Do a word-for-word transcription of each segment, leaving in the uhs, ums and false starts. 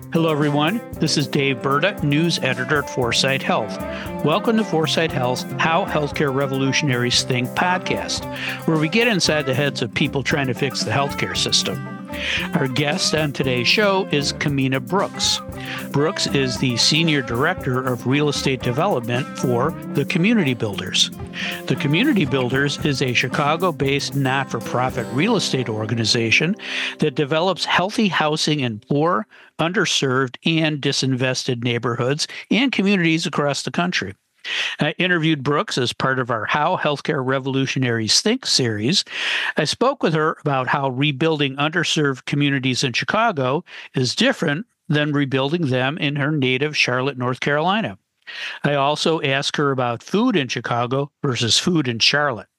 Hello, everyone. This is Dave Burda, news editor at Foresight Health. Welcome to Foresight Health's How Healthcare Revolutionaries Think podcast, where we get inside the heads of people trying to fix the healthcare system. Our guest on today's show is Kamina Brooks. Brooks is the Senior Director of Real Estate Development for The Community Builders. The Community Builders is a Chicago-based not-for-profit real estate organization that develops healthy housing in poor, underserved, and disinvested neighborhoods and communities across the country. I interviewed Brooks as part of our How Healthcare Revolutionaries Think series. I spoke with her about how rebuilding underserved communities in Chicago is different than rebuilding them in her native Charlotte, North Carolina. I also asked her about food in Chicago versus food in Charlotte.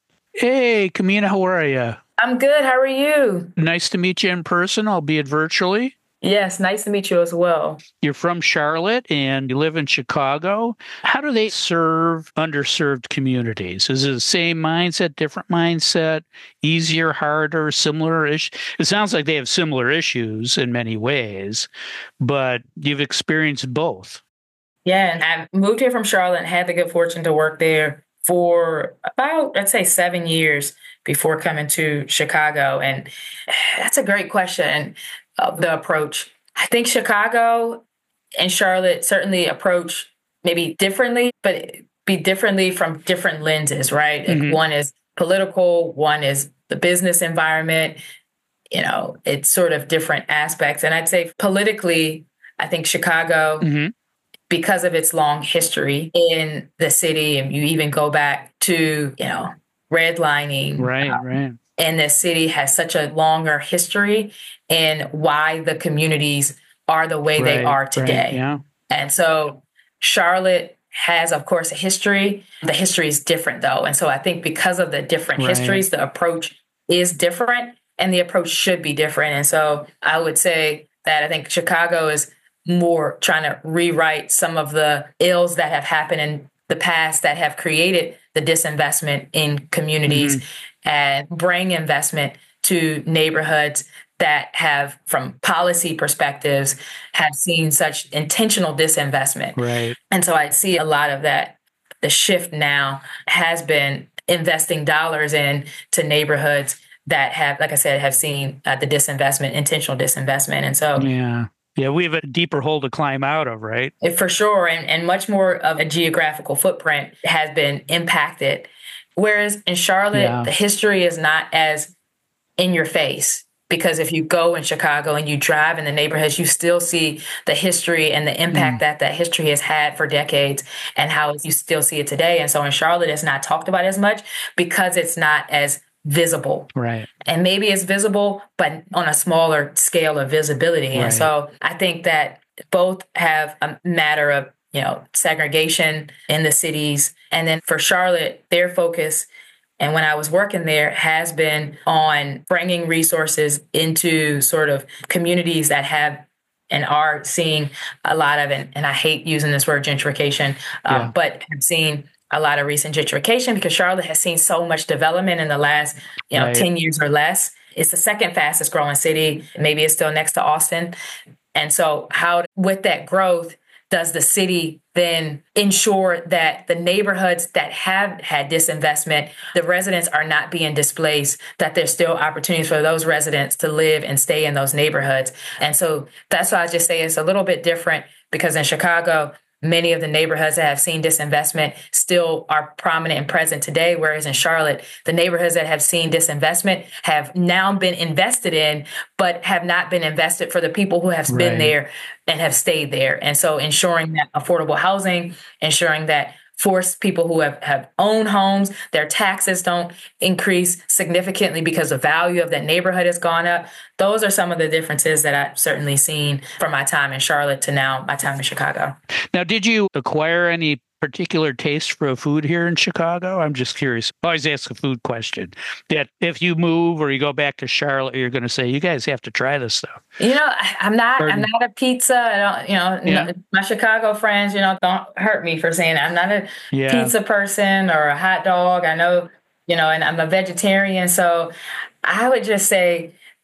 Hey, Kamina, how are you? I'm good. How are you? Nice to meet you in person, albeit virtually. Yes, nice to meet you as well. You're from Charlotte and you live in Chicago. How do they serve underserved communities? Is it the same mindset, different mindset, easier, harder, similar ish? It sounds like they have similar issues in many ways, but you've experienced both. Yeah, and I moved here from Charlotte and had the good fortune to work there for about, I'd say, seven years before coming to Chicago. And that's a great question. Of the approach. I think Chicago and Charlotte certainly approach maybe differently, but be differently from different lenses, right? Mm-hmm. Like one is political, one is the business environment. You know, it's sort of different aspects. And I'd say politically, I think Chicago, mm-hmm. because of its long history in the city, and you even go back to, you know, redlining. Right, um, right. And the city has such a longer history in why the communities are the way right, they are today. Right, yeah. And so Charlotte has, of course, a history. The history is different, though. And so I think because of the different right. histories, the approach is different and the approach should be different. And so I would say that I think Chicago is more trying to rewrite some of the ills that have happened in the past that have created the disinvestment in communities mm-hmm. and bring investment to neighborhoods that have, from policy perspectives, have seen such intentional disinvestment. Right. And so I see a lot of that. The shift now has been investing dollars in to neighborhoods that have, like I said, have seen uh, the disinvestment, intentional disinvestment. And so yeah. Yeah, we have a deeper hole to climb out of, right? For sure. And, and much more of a geographical footprint has been impacted. Whereas in Charlotte, yeah. the history is not as in your face. Because if you go in Chicago and you drive in the neighborhoods, you still see the history and the impact mm. that that history has had for decades and how you still see it today. And so in Charlotte, it's not talked about as much because it's not as visible. Right. And maybe it's visible, but on a smaller scale of visibility. Right. And so I think that both have a matter of, you know, segregation in the cities. And then for Charlotte, their focus, and when I was working there, has been on bringing resources into sort of communities that have and are seeing a lot of, and, and I hate using this word gentrification, um, yeah. but have seen a lot of recent gentrification because Charlotte has seen so much development in the last, you know, right. ten years or less. It's the second fastest growing city. Maybe it's still next to Austin. And so how, with that growth, does the city then ensure that the neighborhoods that have had disinvestment, the residents are not being displaced, that there's still opportunities for those residents to live and stay in those neighborhoods? And so that's why I just say it's a little bit different because in Chicago, many of the neighborhoods that have seen disinvestment still are prominent and present today, whereas in Charlotte, the neighborhoods that have seen disinvestment have now been invested in, but have not been invested for the people who have been right. there and have stayed there. And so ensuring that affordable housing, ensuring that force people who have, have owned homes, their taxes don't increase significantly because the value of that neighborhood has gone up. Those are some of the differences that I've certainly seen from my time in Charlotte to now my time in Chicago. Now, did you acquire any particular taste for food here in Chicago? I'm just curious. I always ask a food question that if you move or you go back to Charlotte, you're going to say, you guys have to try this stuff. You know, I'm not, Pardon? I'm not a pizza. I don't, you know, yeah. my Chicago friends, you know, don't hurt me for saying I'm not a yeah. pizza person or a hot dog. I know, you know, and I'm a vegetarian. So I would just say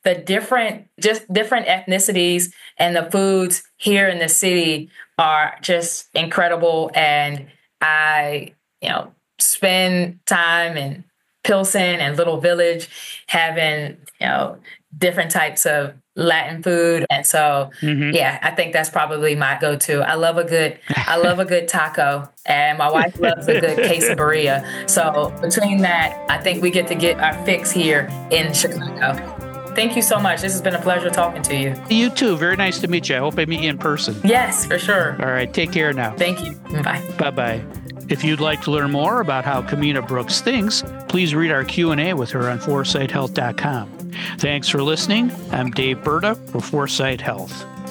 the different, just different ethnicities and the foods here in the city are just incredible. And I, you know, spend time in Pilsen and Little Village having, you know, different types of Latin food. And so, mm-hmm. yeah, I think that's probably my go-to. I love a good, I love a good taco, and my wife loves a good quesadilla. So between that, I think we get to get our fix here in Chicago. Thank you so much. This has been a pleasure talking to you. You too. Very nice to meet you. I hope I meet you in person. Yes, for sure. All right. Take care now. Thank you. Bye. Bye-bye. If you'd like to learn more about how Camina Brooks thinks, please read our Q and A with her on foresight health dot com. Thanks for listening. I'm Dave Burda for Foresight Health.